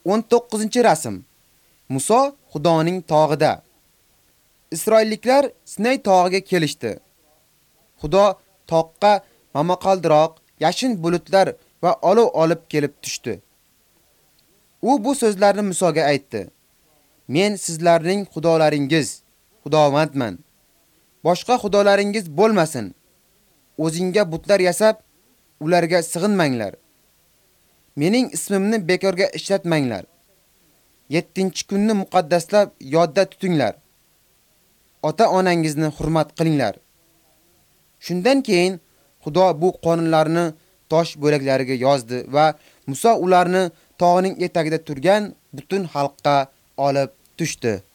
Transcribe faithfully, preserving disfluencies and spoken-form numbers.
o'n to'qqizinchi rasm. Muso Xudoning tog'ida. Isroilliklar Sinay tog'iga kelishdi. Xudo toqqa momaqaldiroq, yashin bulutlar va olov olib kelib tushdi. U bu so'zlarni Musoga aytdi: Men sizlarning xudolaringiz, Xudovandman. Boshqa xudolaringiz bo'lmasin. O'zingga butlar yasab, ularga sig'inmanglar. Mening ismimni bekorga ishlatmanglar. yettinchi kunni muqaddaslab yodda tutinglar. Ota-onangizni hurmat qilinglar. Shundan keyin Xudo bu qonunlarni tosh bo'laklariga yozdi va Muso ularni tog'ning etagida turgan butun xalqqa olib tushdi.